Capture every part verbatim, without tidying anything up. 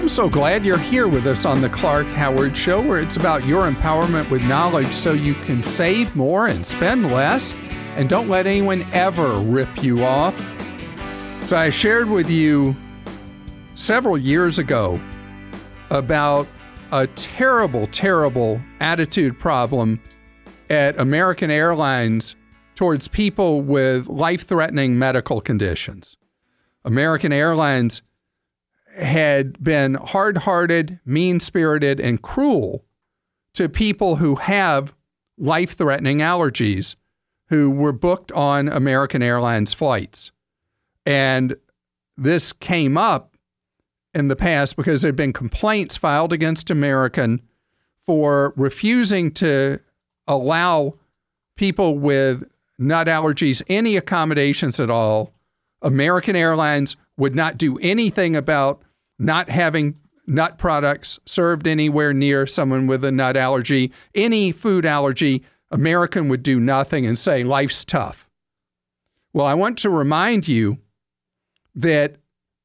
I'm so glad you're here with us on the Clark Howard Show, where it's about your empowerment with knowledge so you can save more and spend less, and don't let anyone ever rip you off. So I shared with you several years ago about a terrible, terrible attitude problem at American Airlines towards people with life-threatening medical conditions. American Airlines had been hard-hearted, mean-spirited, and cruel to people who have life-threatening allergies who were booked on American Airlines flights. And this came up in the past because there had been complaints filed against American for refusing to allow people with nut allergies any accommodations at all. American Airlines would not do anything about not having nut products served anywhere near someone with a nut allergy. Any food allergy, American would do nothing and say, life's tough. Well, I want to remind you that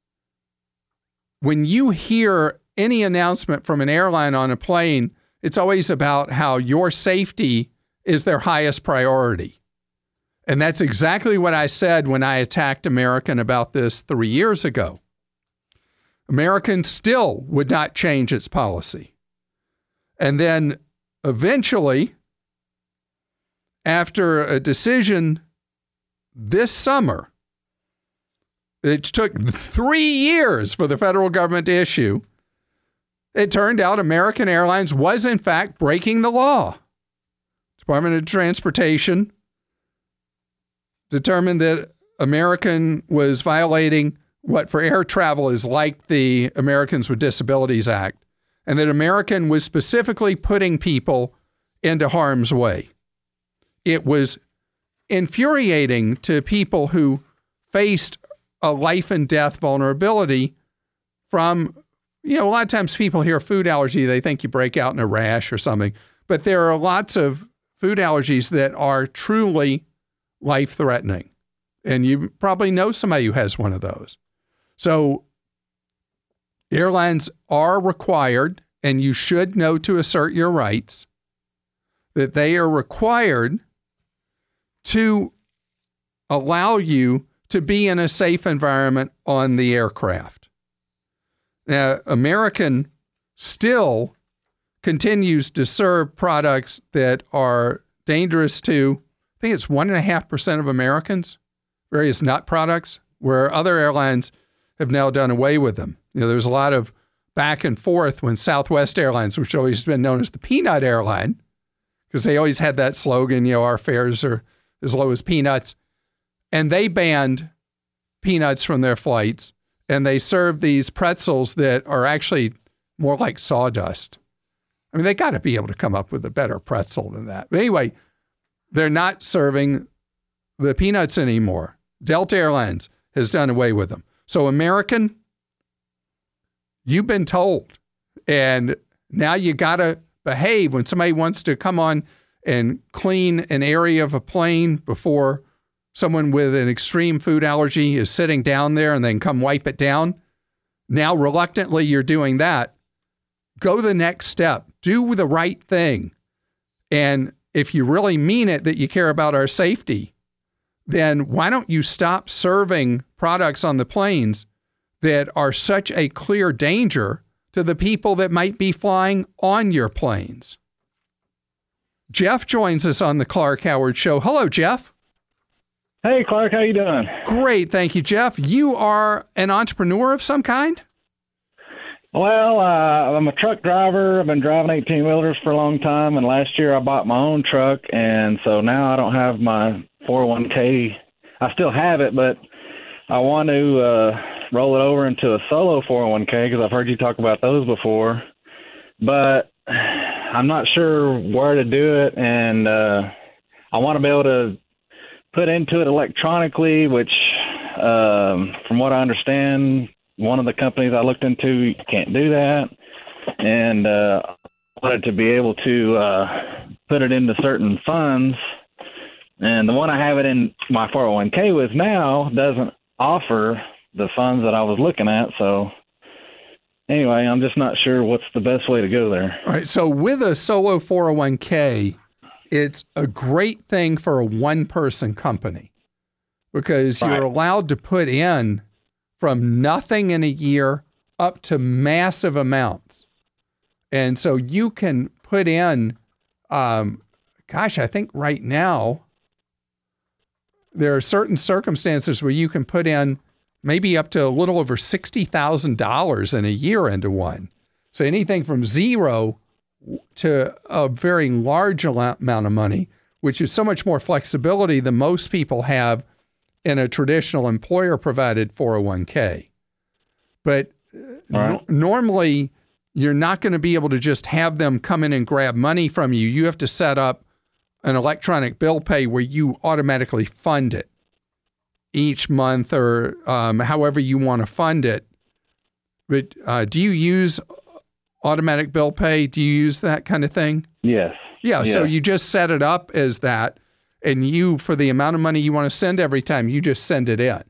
when you hear any announcement from an airline on a plane, it's always about how your safety is their highest priority. And that's exactly what I said when I attacked American about this three years ago. American still would not change its policy. And then eventually, after a decision this summer, it took three years for the federal government to issue, it turned out American Airlines was in fact breaking the law. Department of Transportation determined that American was violating what for air travel is like the Americans with Disabilities Act, and that American was specifically putting people into harm's way. It was infuriating to people who faced a life and death vulnerability from, you know, a lot of times people hear food allergy, they think you break out in a rash or something, but there are lots of food allergies that are truly life-threatening. And you probably know somebody who has one of those. So airlines are required, and you should know to assert your rights, that they are required to allow you to be in a safe environment on the aircraft. Now, American still continues to serve products that are dangerous to, I think it's one point five percent of Americans, various nut products, where other airlines have now done away with them. You know, there's a lot of back and forth when Southwest Airlines, which always has been known as the peanut airline, because they always had that slogan, you know, our fares are as low as peanuts, and they banned peanuts from their flights, and they serve these pretzels that are actually more like sawdust. I mean, they got to be able to come up with a better pretzel than that. But anyway, they're not serving the peanuts anymore. Delta Airlines has done away with them. So American, you've been told, and now you got to behave when somebody wants to come on and clean an area of a plane before someone with an extreme food allergy is sitting down there and then come wipe it down. Now, reluctantly, you're doing that. Go the next step. Do the right thing. And if you really mean it that you care about our safety, then why don't you stop serving products on the planes that are such a clear danger to the people that might be flying on your planes? Jeff joins us on the Clark Howard Show. Hello, Jeff. Hey, Clark. How you doing? Great. Thank you, Jeff. You are an entrepreneur of some kind? Well, uh, I'm a truck driver. I've been driving eighteen-wheelers for a long time, and last year I bought my own truck, and so now I don't have my four oh one k. I still have it, but I want to uh, roll it over into a solo four oh one k because I've heard you talk about those before. But I'm not sure where to do it, and uh, I want to be able to put into it electronically, which, um, from what I understand, one of the companies I looked into can't do that, and uh, I wanted to be able to uh, put it into certain funds, and the one I have it in my four oh one k with now doesn't offer the funds that I was looking at, so anyway, I'm just not sure what's the best way to go there. All right. So with a solo four oh one k, it's a great thing for a one-person company because Right. you're allowed to put in from nothing in a year up to massive amounts. And so you can put in, um, gosh, I think right now there are certain circumstances where you can put in maybe up to a little over sixty thousand dollars in a year into one. So anything from zero to a very large amount of money, which is so much more flexibility than most people have in a traditional employer-provided four oh one k. But Right. no- normally, you're not going to be able to just have them come in and grab money from you. You have to set up an electronic bill pay where you automatically fund it each month or um, however you want to fund it. But uh, do you use automatic bill pay? Do you use that kind of thing? Yes. Yeah, so Yeah. you just set it up as that, and you, for the amount of money you want to send every time, you just send it in.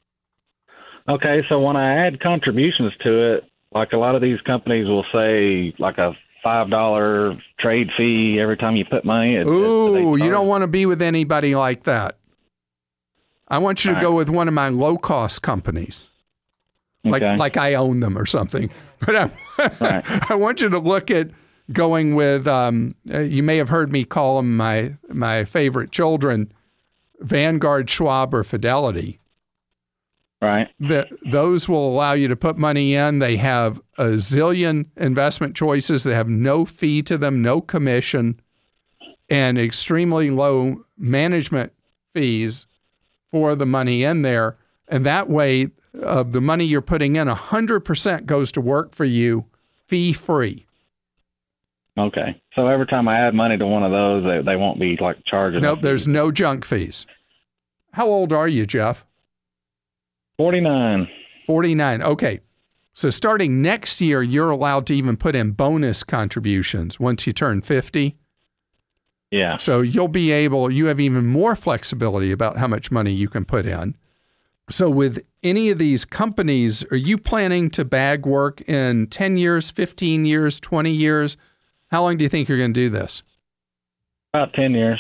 Okay, so when I add contributions to it, like a lot of these companies will say like a five dollar trade fee every time you put money. It, it- Ooh, they you charge- don't want to be with anybody like that. I want you to All go right. with one of my low-cost companies, like Okay. like I own them or something. But I, Right. I want you to look at going with, um, uh, you may have heard me call them my, my favorite children, Vanguard, Schwab, or Fidelity. Right. The, those will allow you to put money in. They have a zillion investment choices. They have no fee to them, no commission, and extremely low management fees for the money in there. And that way, uh, the money you're putting in, one hundred percent goes to work for you fee-free. Okay. So every time I add money to one of those, they, they won't be like charging. Nope, a there's fee. no junk fees. How old are you, Jeff? forty-nine. forty-nine. Okay. So starting next year, you're allowed to even put in bonus contributions once you turn fifty. Yeah. So you'll be able, you have even more flexibility about how much money you can put in. So with any of these companies, are you planning to bag work in ten years, fifteen years, twenty years? How long do you think you're going to do this? About ten years.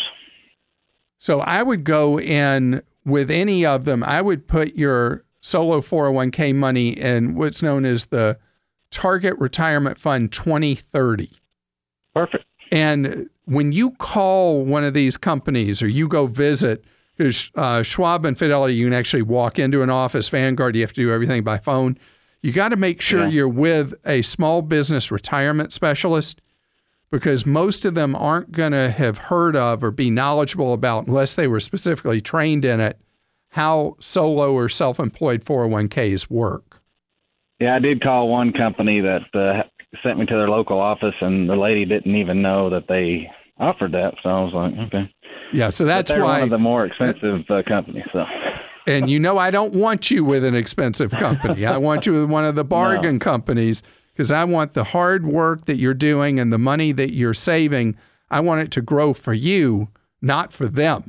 So I would go in with any of them. I would put your solo four oh one k money in what's known as the Target Retirement Fund twenty thirty. Perfect. And when you call one of these companies or you go visit, because uh, Schwab and Fidelity, you can actually walk into an office. Vanguard, you have to do everything by phone. You got to make sure Yeah. you're with a small business retirement specialist, because most of them aren't going to have heard of or be knowledgeable about, unless they were specifically trained in it, how solo or self-employed four oh one k's work. Yeah, I did call one company that uh, sent me to their local office, and the lady didn't even know that they offered that. So I was like, okay. Yeah, so But that's they're why. one of the more expensive uh, companies. So. And you know, I don't want you with an expensive company. I want you with one of the bargain No. companies, because I want the hard work that you're doing and the money that you're saving, I want it to grow for you, not for them.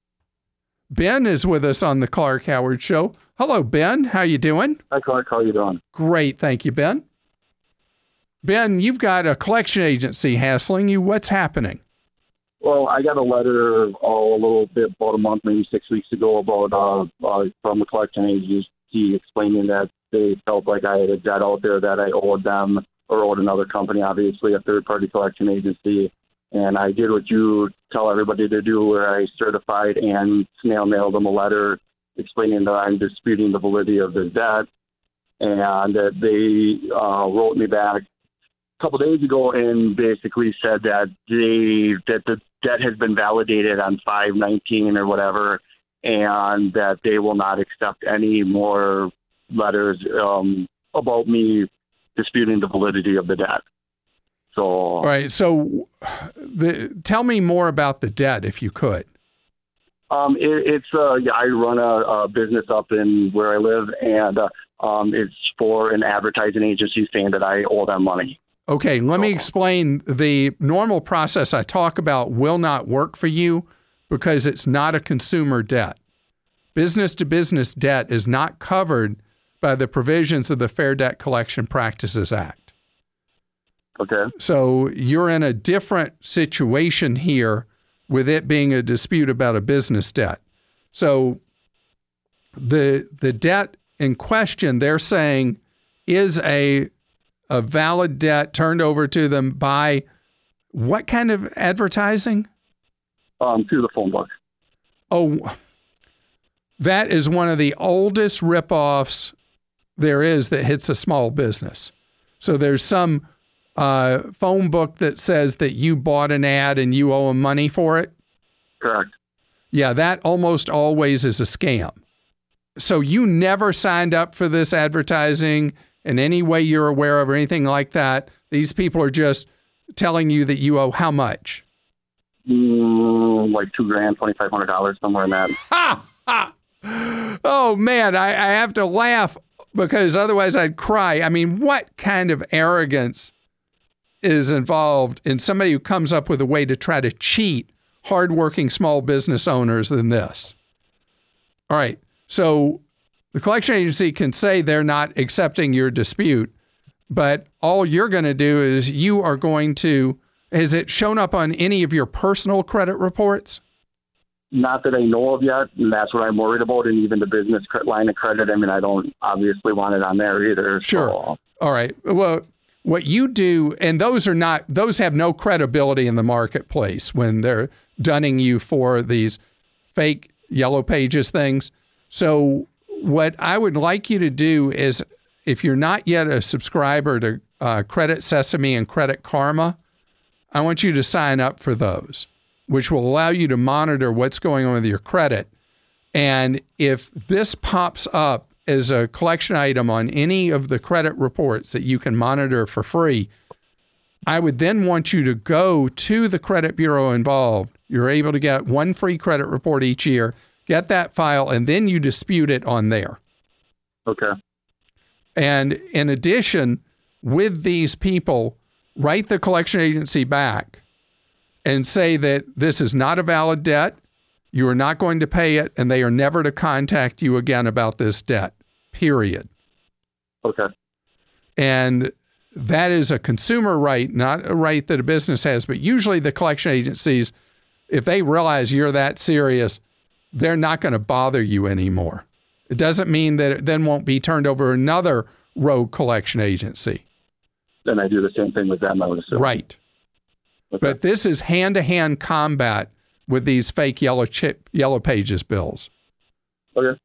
Ben is with us on the Clark Howard Show. Hello, Ben. How you doing? Hi, Clark. How you doing? Great. Thank you, Ben. Ben, you've got a collection agency hassling you. What's happening? Well, I got a letter oh, a little bit about a month, maybe six weeks ago, about uh, uh, from the collection agency explaining that they felt like I had a debt out there that I owed them or owed another company, obviously a third-party collection agency. And I did what you tell everybody to do, where I certified and snail mailed them a letter explaining that I'm disputing the validity of the debt, and that they uh, wrote me back a couple days ago and basically said that they that the debt has been validated on five nineteen or whatever, and that they will not accept any more letters um, about me disputing the validity of the debt. So, All right. So the, tell me more about the debt, if you could. um, it, it's uh, yeah, I run a, a business up in where I live, and uh, um, it's for an advertising agency saying that I owe them money. Okay, let me explain. The normal process I talk about will not work for you because it's not a consumer debt. Business to business debt is not covered by the provisions of the Fair Debt Collection Practices Act. Okay. So you're in a different situation here with it being a dispute about a business debt. So the the debt in question, they're saying, is a a valid debt turned over to them by what kind of advertising? Um, through the phone book. Oh, that is one of the oldest ripoffs there is that hits a small business. So there's some uh, phone book that says that you bought an ad and you owe them money for it. Correct. Yeah, that almost always is a scam. So you never signed up for this advertising in any way you're aware of or anything like that. These people are just telling you that you owe how much? Mm, like two grand, twenty-five hundred dollars, somewhere in that. Ha! Ha! Oh, man, I, I have to laugh because otherwise I'd cry. I mean, what kind of arrogance is involved in somebody who comes up with a way to try to cheat hardworking small business owners than this? All right. So the collection agency can say they're not accepting your dispute, but all you're going to do is you are going to, has it shown up on any of your personal credit reports? Not that I know of yet, and that's what I'm worried about. And even the business cre- line of credit, I mean, I don't obviously want it on there either. Sure. So. All right. Well, what you do, and those are not, those have no credibility in the marketplace when they're dunning you for these fake Yellow Pages things. So what I would like you to do is, if you're not yet a subscriber to uh, Credit Sesame and Credit Karma, I want you to sign up for those, which will allow you to monitor what's going on with your credit. And if this pops up as a collection item on any of the credit reports that you can monitor for free, I would then want you to go to the credit bureau involved. You're able to get one free credit report each year, get that file, and then you dispute it on there. Okay. And in addition, with these people, write the collection agency back and say that this is not a valid debt, you are not going to pay it, and they are never to contact you again about this debt, period. Okay. And that is a consumer right, not a right that a business has. But usually the collection agencies, if they realize you're that serious, they're not going to bother you anymore. It doesn't mean that it then won't be turned over another rogue collection agency. Then I do the same thing with them, I would assume. Right. Okay. But this is hand-to-hand combat with these fake yellow chip, Yellow Pages bills. Okay.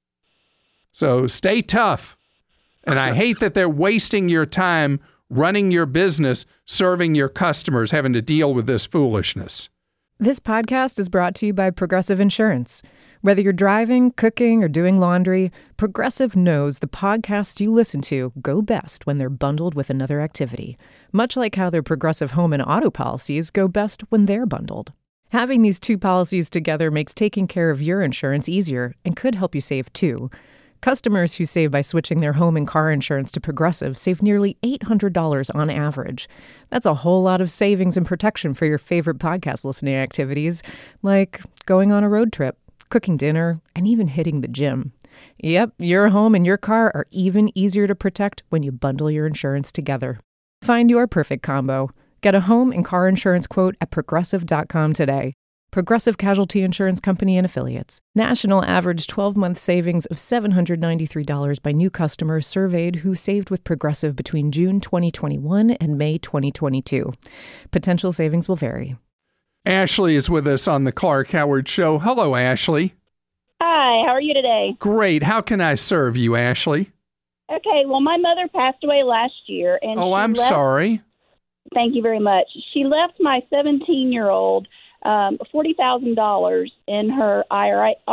So stay tough. And I hate that they're wasting your time running your business, serving your customers, having to deal with this foolishness. This podcast is brought to you by Progressive Insurance. Whether you're driving, cooking, or doing laundry, Progressive knows the podcasts you listen to go best when they're bundled with another activity, much like how their Progressive home and auto policies go best when they're bundled. Having these two policies together makes taking care of your insurance easier and could help you save too. Customers who save by switching their home and car insurance to Progressive save nearly eight hundred dollars on average. That's a whole lot of savings and protection for your favorite podcast listening activities, like going on a road trip, cooking dinner, and even hitting the gym. Yep, your home and your car are even easier to protect when you bundle your insurance together. Find your perfect combo. Get a home and car insurance quote at progressive dot com today. Progressive Casualty Insurance Company and Affiliates. National average twelve-month savings of seven hundred ninety-three dollars by new customers surveyed who saved with Progressive between June twenty twenty-one and May twenty twenty-two. Potential savings will vary. Ashley is with us on the Clark Howard Show. Hello, Ashley. Hi, how are you today? Great. How can I serve you, Ashley? Okay, well, my mother passed away last year. And oh, she I'm left, sorry. Thank you very much. She left my seventeen-year-old um, forty thousand dollars in her I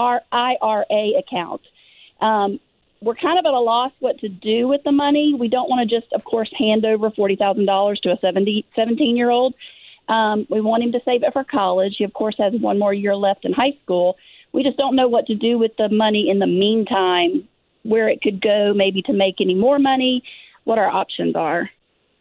R A account. Um, we're kind of at a loss what to do with the money. We don't want to just, of course, hand over forty thousand dollars to a seventeen-year-old. Um, we want him to save it for college. He, of course, has one more year left in high school. We just don't know what to do with the money in the meantime, where it could go, maybe to make any more money, what our options are.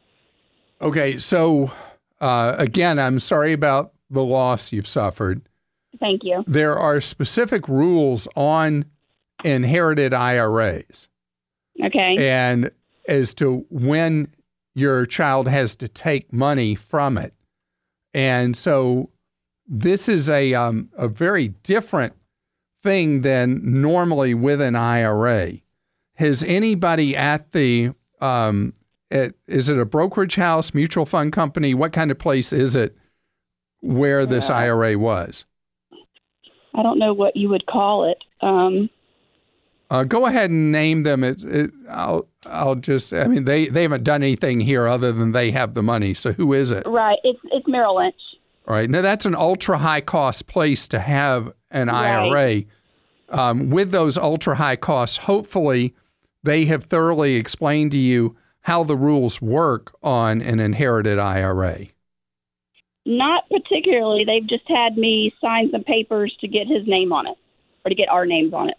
Okay, so uh, again, I'm sorry about the loss you've suffered. Thank you. There are specific rules on inherited I R As. Okay. And as to when your child has to take money from it. And so this is a um, a very different thing than normally with an I R A. Has anybody at the, um, at, is it a brokerage house, mutual fund company? What kind of place is it where this uh, I R A was? I don't know what you would call it. Um, uh, go ahead and name them. It, it, I'll, I'll just, I mean, they, they haven't done anything here other than they have the money. So who is it? Right. It's, it's Merrill Lynch. All right. Now, that's an ultra high cost place to have an Right. I R A. Um, with those ultra high costs, hopefully they have thoroughly explained to you how the rules work on an inherited I R A. Not particularly. They've just had me sign some papers to get his name on it, or to get our names on it.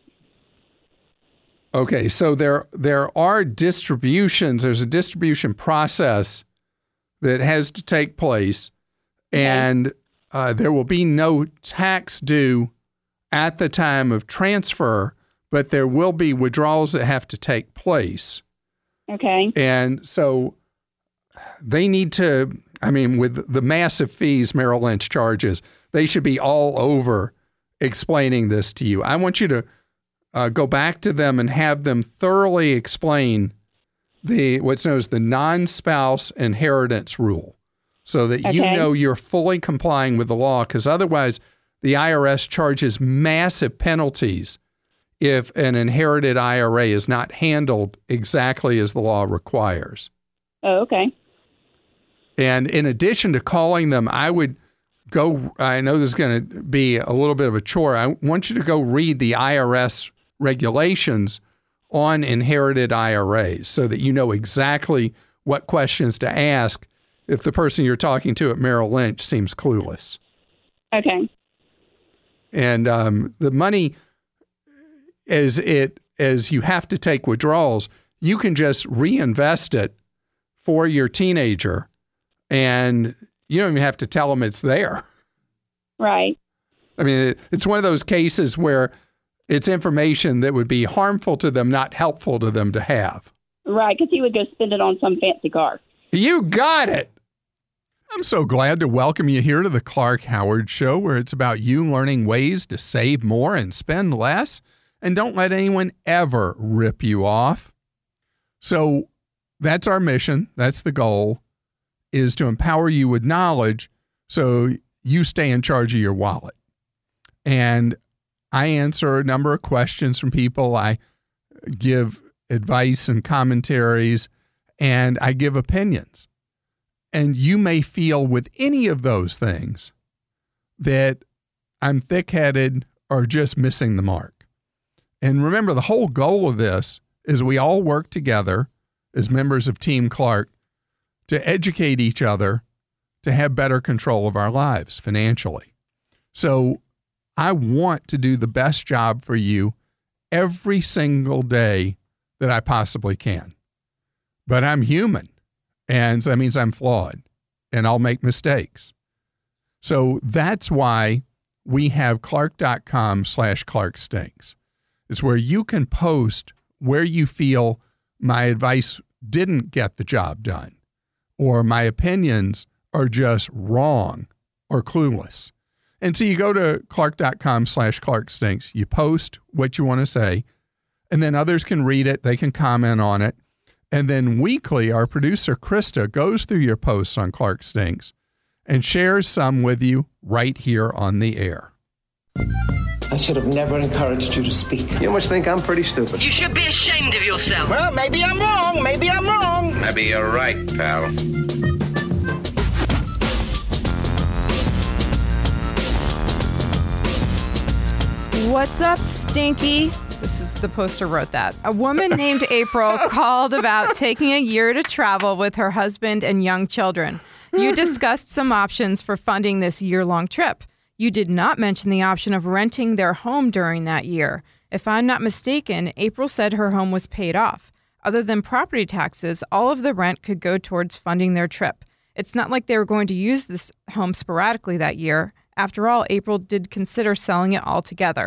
Okay, so there there are distributions. There's a distribution process that has to take place, okay. and uh, there will be no tax due at the time of transfer, but there will be withdrawals that have to take place. Okay. And so they need to, I mean, with the massive fees Merrill Lynch charges, they should be all over explaining this to you. I want you to uh, go back to them and have them thoroughly explain the what's known as the non-spouse inheritance rule so that okay. you know you're fully complying with the law, because otherwise the I R S charges massive penalties if an inherited I R A is not handled exactly as the law requires. Oh, okay. And in addition to calling them, I would go, I know this is going to be a little bit of a chore. I want you to go read the I R S regulations on inherited I R As so that you know exactly what questions to ask if the person you're talking to at Merrill Lynch seems clueless. Okay. And um, the money, as it as you have to take withdrawals, you can just reinvest it for your teenager, and you don't even have to tell them it's there. Right. I mean, it, it's one of those cases where it's information that would be harmful to them, not helpful to them to have. Right, because he would go spend it on some fancy car. You got it. I'm so glad to welcome you here to the Clark Howard Show, where it's about you learning ways to save more and spend less, and don't let anyone ever rip you off. So that's our mission. That's the goal, is to empower you with knowledge so you stay in charge of your wallet. And I answer a number of questions from people. I give advice and commentaries, and I give opinions. And you may feel with any of those things that I'm thick-headed or just missing the mark. And remember, the whole goal of this is we all work together as members of Team Clark to educate each other to have better control of our lives financially. So I want to do the best job for you every single day that I possibly can. But I'm human. And that means I'm flawed, and I'll make mistakes. So that's why we have clark.com slash Clark Stinks. It's where you can post where you feel my advice didn't get the job done, or my opinions are just wrong or clueless. And so you go to clark.com slash Clark Stinks, you post what you want to say, and then others can read it, they can comment on it. And then weekly, our producer, Krista, goes through your posts on Clark Stinks and shares some with you right here on the air. I should have never encouraged you to speak. You must think I'm pretty stupid. You should be ashamed of yourself. Well, maybe I'm wrong. Maybe I'm wrong. Maybe you're right, pal. What's up, Stinky? This is the poster wrote that. A woman named April called about taking a year to travel with her husband and young children. You discussed some options for funding this year-long trip. You did not mention the option of renting their home during that year. If I'm not mistaken, April said her home was paid off. Other than property taxes, all of the rent could go towards funding their trip. It's not like they were going to use this home sporadically that year. After all, April did consider selling it altogether.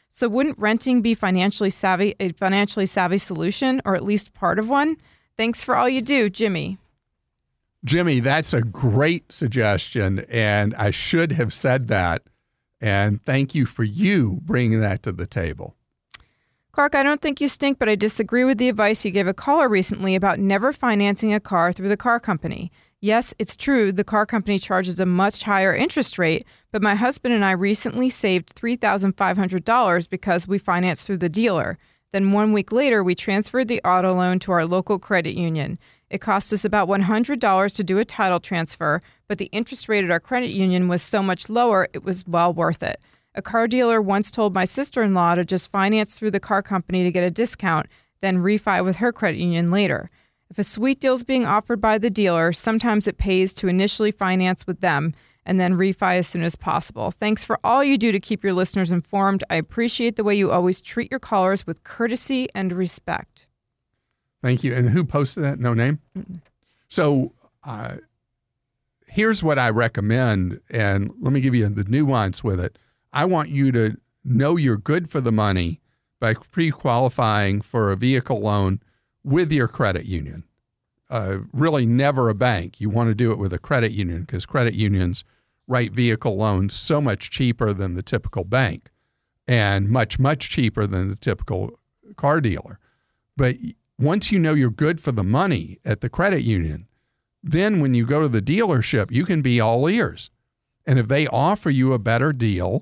So wouldn't renting be financially savvy, a financially savvy solution, or at least part of one? Thanks for all you do, Jimmy. Jimmy, that's a great suggestion, and I should have said that. And thank you for you bringing that to the table. Clark, I don't think you stink, but I disagree with the advice you gave a caller recently about never financing a car through the car company. Yes, it's true the car company charges a much higher interest rate, but my husband and I recently saved three thousand five hundred dollars because we financed through the dealer. Then one week later, we transferred the auto loan to our local credit union. It cost us about one hundred dollars to do a title transfer, but the interest rate at our credit union was so much lower, it was well worth it. A car dealer once told my sister-in-law to just finance through the car company to get a discount, then refi with her credit union later. If a sweet deal is being offered by the dealer, sometimes it pays to initially finance with them and then refi as soon as possible. Thanks for all you do to keep your listeners informed. I appreciate the way you always treat your callers with courtesy and respect. Thank you. And who posted that? No name? Mm-mm. So uh, here's what I recommend, and let me give you the nuance with it. I want you to know you're good for the money by pre-qualifying for a vehicle loan with your credit union. Uh, really never a bank. You want to do it with a credit union because credit unions write vehicle loans so much cheaper than the typical bank and much, much cheaper than the typical car dealer. But once you know you're good for the money at the credit union, then when you go to the dealership, you can be all ears. And if they offer you a better deal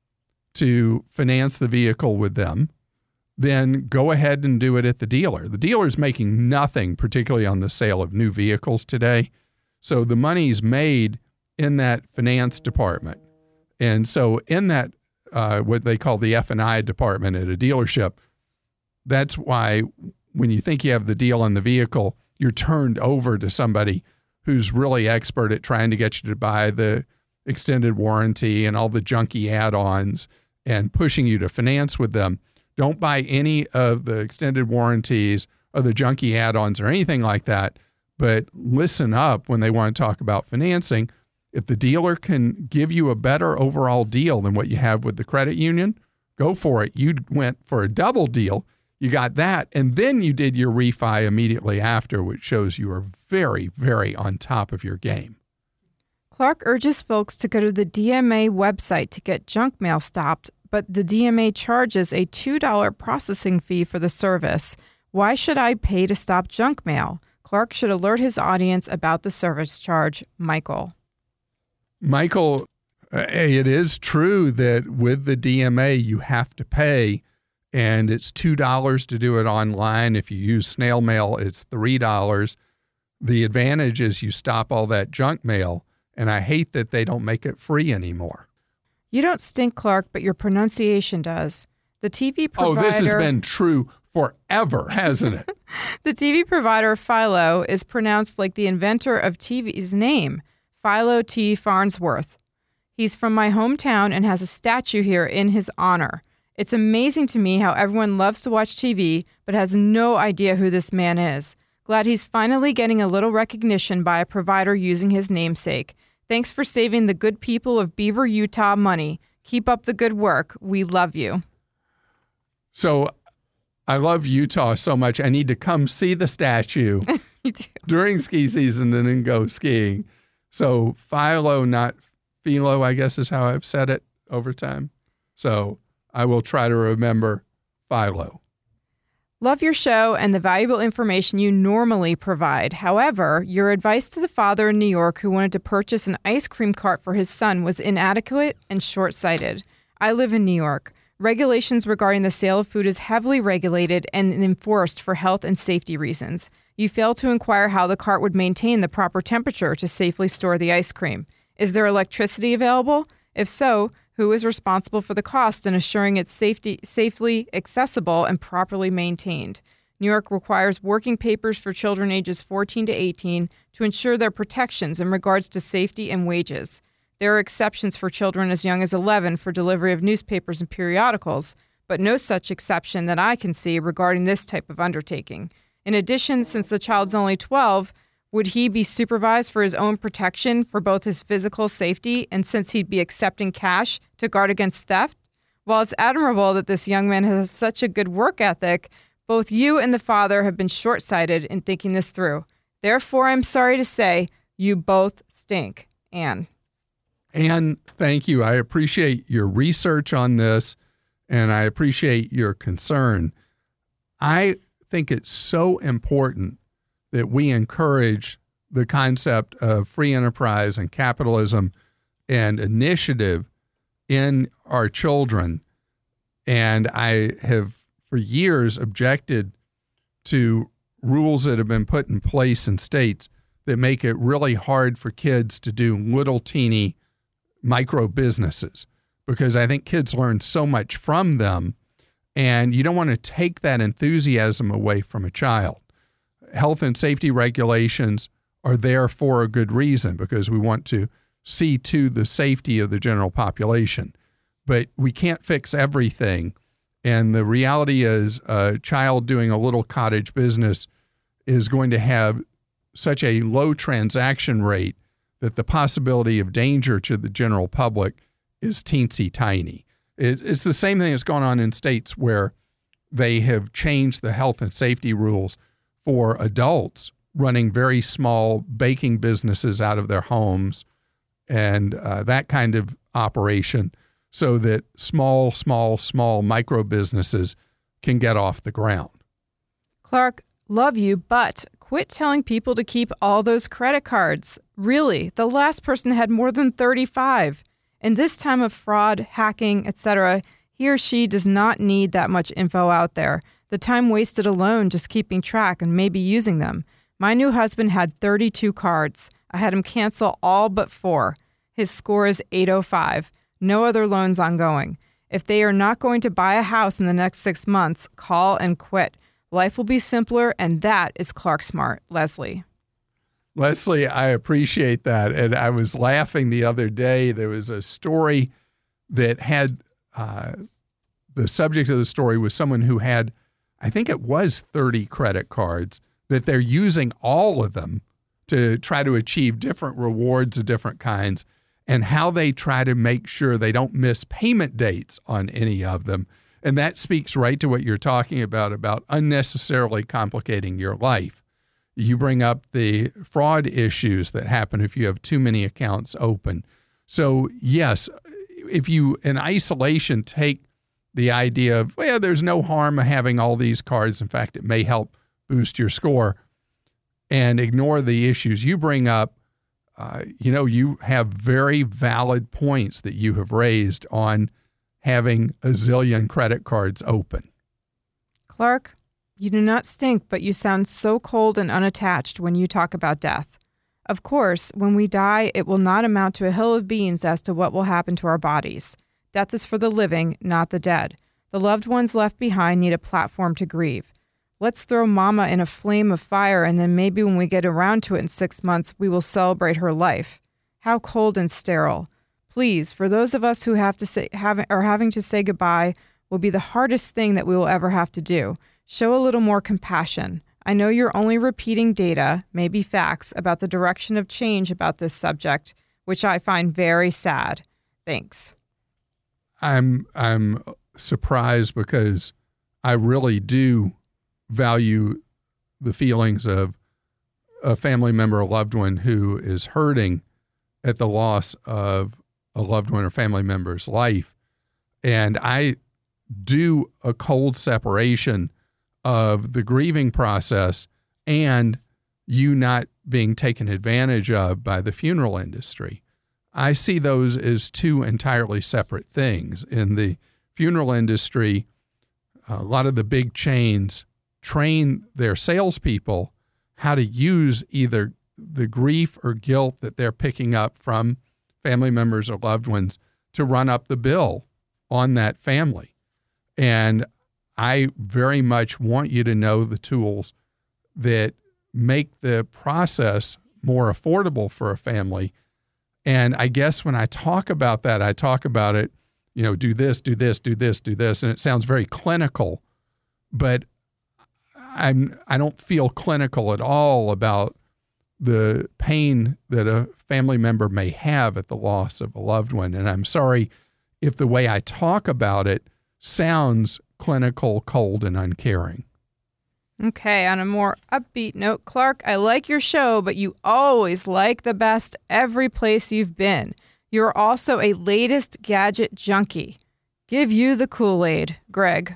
to finance the vehicle with them, then go ahead and do it at the dealer. The dealer's making nothing, particularly on the sale of new vehicles today. So the money's made in that finance department. And so in that, uh, what they call the F and I department at a dealership, that's why when you think you have the deal on the vehicle, you're turned over to somebody who's really expert at trying to get you to buy the extended warranty and all the junky add-ons and pushing you to finance with them. Don't buy any of the extended warranties or the junky add-ons or anything like that, but listen up when they want to talk about financing. If the dealer can give you a better overall deal than what you have with the credit union, go for it. You went for a double deal. You got that, and then you did your refi immediately after, which shows you are very, very on top of your game. Clark urges folks to go to the D M A website to get junk mail stopped, but the D M A charges a two dollars processing fee for the service. Why should I pay to stop junk mail? Clark should alert his audience about the service charge. Michael. Michael, uh, it is true that with the D M A you have to pay, and it's two dollars to do it online. If you use snail mail, it's three dollars. The advantage is you stop all that junk mail, and I hate that they don't make it free anymore. You don't stink, Clark, but your pronunciation does. The T V provider... Oh, this has been true forever, hasn't it? The T V provider Philo is pronounced like the inventor of T V's name, Philo T. Farnsworth. He's from my hometown and has a statue here in his honor. It's amazing to me how everyone loves to watch T V but has no idea who this man is. Glad he's finally getting a little recognition by a provider using his namesake. Thanks for saving the good people of Beaver, Utah money. Keep up the good work. We love you. So I love Utah so much. I need to come see the statue during ski season and then go skiing. So Philo, not Philo, I guess is how I've said it over time. So I will try to remember Philo. Love your show and the valuable information you normally provide. However, your advice to the father in New York who wanted to purchase an ice cream cart for his son was inadequate and short-sighted. I live in New York. Regulations regarding the sale of food is heavily regulated and enforced for health and safety reasons. You fail to inquire how the cart would maintain the proper temperature to safely store the ice cream. Is there electricity available? If so, who is responsible for the cost in assuring it's safety, safely accessible and properly maintained? New York requires working papers for children ages fourteen to eighteen to ensure their protections in regards to safety and wages. There are exceptions for children as young as eleven for delivery of newspapers and periodicals, but no such exception that I can see regarding this type of undertaking. In addition, since the child's only twelve, would he be supervised for his own protection for both his physical safety and since he'd be accepting cash to guard against theft? While it's admirable that this young man has such a good work ethic, both you and the father have been short-sighted in thinking this through. Therefore, I'm sorry to say, you both stink. Ann. Ann, thank you. I appreciate your research on this, and I appreciate your concern. I think it's so important that we encourage the concept of free enterprise and capitalism and initiative in our children. And I have for years objected to rules that have been put in place in states that make it really hard for kids to do little teeny micro businesses, because I think kids learn so much from them, and you don't want to take that enthusiasm away from a child. Health and safety regulations are there for a good reason, because we want to see to the safety of the general population. But we can't fix everything. And the reality is a child doing a little cottage business is going to have such a low transaction rate that the possibility of danger to the general public is teensy tiny. It's the same thing that's going on in states where they have changed the health and safety rules for adults running very small baking businesses out of their homes and uh, that kind of operation, so that small, small, small micro businesses can get off the ground. Clark, love you, but quit telling people to keep all those credit cards. Really, the last person had more than thirty-five. In this time of fraud, hacking, et cetera, he or she does not need that much info out there. The time wasted alone just keeping track and maybe using them. My new husband had thirty-two cards. I had him cancel all but four. His score is eight oh five. No other loans ongoing. If they are not going to buy a house in the next six months, call and quit. Life will be simpler, and that is Clark Smart. Leslie. Leslie, I appreciate that. And I was laughing the other day. There was a story that had, uh, the subject of the story was someone who had, I think it was thirty credit cards, that they're using all of them to try to achieve different rewards of different kinds, and how they try to make sure they don't miss payment dates on any of them. And that speaks right to what you're talking about, about unnecessarily complicating your life. You bring up the fraud issues that happen if you have too many accounts open. So yes, if you in isolation take the idea of, well, there's no harm of having all these cards. In fact, it may help boost your score, and ignore the issues you bring up, uh, you know, you have very valid points that you have raised on having a zillion credit cards open. Clark, you do not stink, but you sound so cold and unattached when you talk about death. Of course, when we die, it will not amount to a hill of beans as to what will happen to our bodies. Death is for the living, not the dead. The loved ones left behind need a platform to grieve. Let's throw Mama in a flame of fire, and then maybe when we get around to it in six months, we will celebrate her life. How cold and sterile. Please, for those of us who have to say, have, are having to say goodbye, will be the hardest thing that we will ever have to do. Show a little more compassion. I know you're only repeating data, maybe facts, about the direction of change about this subject, which I find very sad. Thanks. I'm I'm surprised because I really do value the feelings of a family member or loved one who is hurting at the loss of a loved one or family member's life. And I do a cold separation of the grieving process and you not being taken advantage of by the funeral industry. I see those as two entirely separate things. In the funeral industry, a lot of the big chains train their salespeople how to use either the grief or guilt that they're picking up from family members or loved ones to run up the bill on that family. And I very much want you to know the tools that make the process more affordable for a family. And I guess when I talk about that, I talk about it, you know, do this, do this, do this, do this. And it sounds very clinical, but I'm, I don't feel clinical at all about the pain that a family member may have at the loss of a loved one. And I'm sorry if the way I talk about it sounds clinical, cold, and uncaring. Okay, on a more upbeat note, Clark, I like your show, but you always like the best every place you've been. You're also a latest gadget junkie. Give you the Kool-Aid, Greg.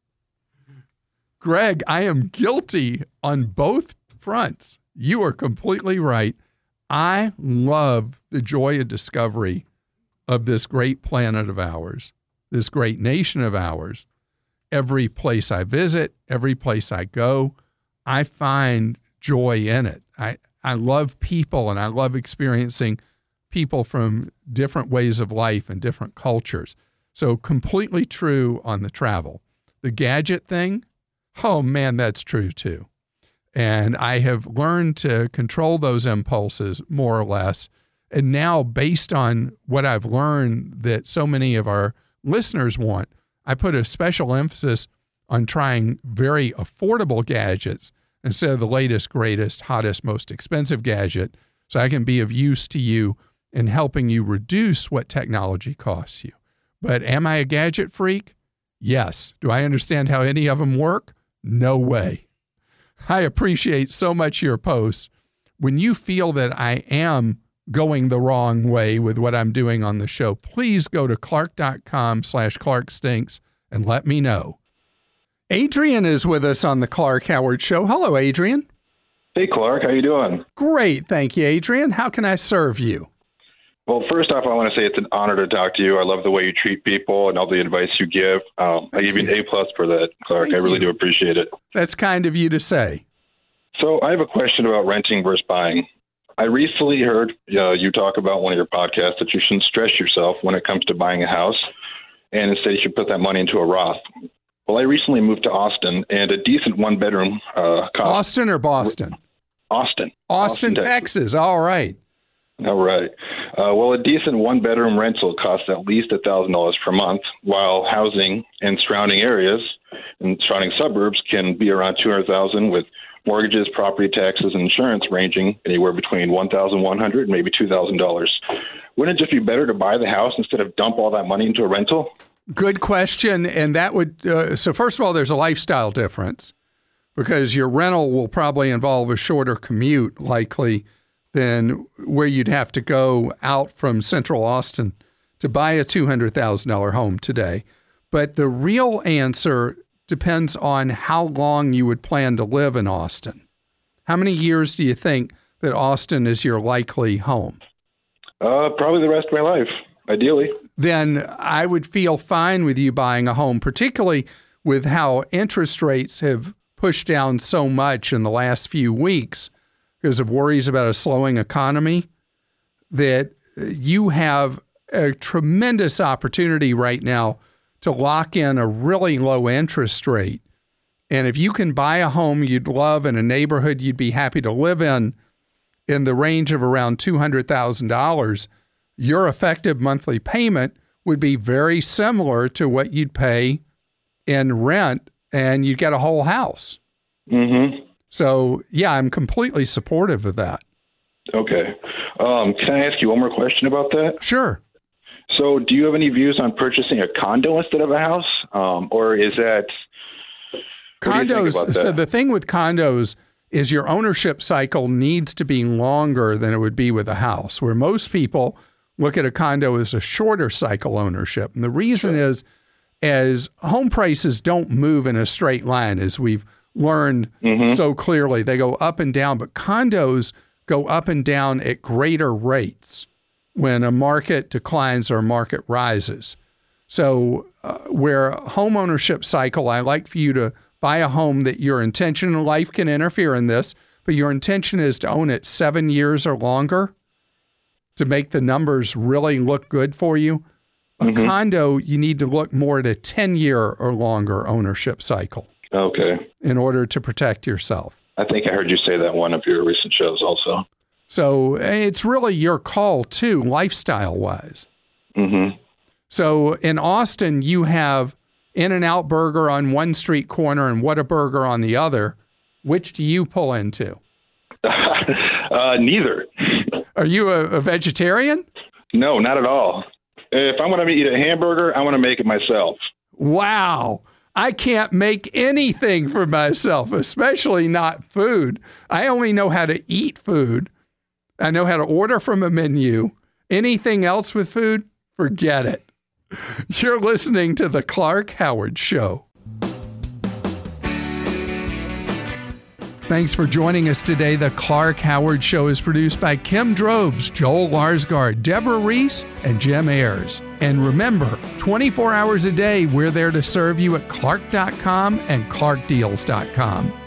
Greg, I am guilty on both fronts. You are completely right. I love the joy of discovery of this great planet of ours, this great nation of ours. Every place I visit, every place I go, I find joy in it. I, I love people, and I love experiencing people from different ways of life and different cultures. So completely true on the travel. The gadget thing, oh man, that's true too. And I have learned to control those impulses more or less. And now, based on what I've learned that so many of our listeners want, I put a special emphasis on trying very affordable gadgets instead of the latest, greatest, hottest, most expensive gadget, so I can be of use to you in helping you reduce what technology costs you. But am I a gadget freak? Yes. Do I understand how any of them work? No way. I appreciate so much your posts. When you feel that I am going the wrong way with what I'm doing on the show, please go to clark.com slash clarkstinks and let me know. Adrian is with us on the Clark Howard Show. Hello, Adrian. Hey, Clark. How you doing? Great. Thank you, Adrian. How can I serve you? Well, first off, I want to say it's an honor to talk to you. I love the way you treat people and all the advice you give. Um, I give you an A plus for that, Clark. Thank I really you. do appreciate it. That's kind of you to say. So I have a question about renting versus buying. I recently heard uh, you talk about one of your podcasts that you shouldn't stress yourself when it comes to buying a house, and instead you should put that money into a Roth. Well, I recently moved to Austin, and a decent one-bedroom uh, cost. Austin or Boston? Austin. Austin, Austin Texas. Texas. All right. All right. Uh, well, a decent one-bedroom rental costs at least one thousand dollars per month, while housing in surrounding areas and surrounding suburbs can be around two hundred thousand dollars, with mortgages, property taxes, and insurance ranging anywhere between one thousand one hundred dollars and maybe two thousand dollars. Wouldn't it just be better to buy the house instead of dump all that money into a rental? Good question. And that would, uh, so first of all, there's a lifestyle difference because your rental will probably involve a shorter commute likely than where you'd have to go out from central Austin to buy a two hundred thousand dollars home today. But the real answer depends on how long you would plan to live in Austin. How many years do you think that Austin is your likely home? Uh, probably the rest of my life, ideally. Then I would feel fine with you buying a home, particularly with how interest rates have pushed down so much in the last few weeks because of worries about a slowing economy, that you have a tremendous opportunity right now to lock in a really low interest rate. And if you can buy a home you'd love in a neighborhood you'd be happy to live in, in the range of around two hundred thousand dollars, your effective monthly payment would be very similar to what you'd pay in rent, and you'd get a whole house. Mm-hmm. So, yeah, I'm completely supportive of that. Okay. Um, can I ask you one more question about that? Sure. So do you have any views on purchasing a condo instead of a house? Um, or is that... Condos, that? So the thing with condos is your ownership cycle needs to be longer than it would be with a house, where most people look at a condo as a shorter cycle ownership. And the reason sure. is, as home prices don't move in a straight line, as we've learned mm-hmm. so clearly, they go up and down, but condos go up and down at greater rates when a market declines or a market rises. So uh, where home ownership cycle, I like for you to buy a home that your intention in life can interfere in this, but your intention is to own it seven years or longer to make the numbers really look good for you. A mm-hmm. condo, you need to look more at a ten-year or longer ownership cycle. Okay. In order to protect yourself. I think I heard you say that in one of your recent shows also. So it's really your call, too, lifestyle-wise. Mm-hmm. So in Austin, you have In-N-Out Burger on one street corner and Whataburger on the other. Which do you pull into? uh, neither. Are you a, a vegetarian? No, not at all. If I'm going to eat a hamburger, I want to make it myself. Wow. I can't make anything for myself, especially not food. I only know how to eat food. I know how to order from a menu. Anything else with food, forget it. You're listening to The Clark Howard Show. Thanks for joining us today. The Clark Howard Show is produced by Kim Drobes, Joel Larsgaard, Deborah Reese, and Jim Ayers. And remember, twenty-four hours a day, we're there to serve you at clark dot com and clark deals dot com.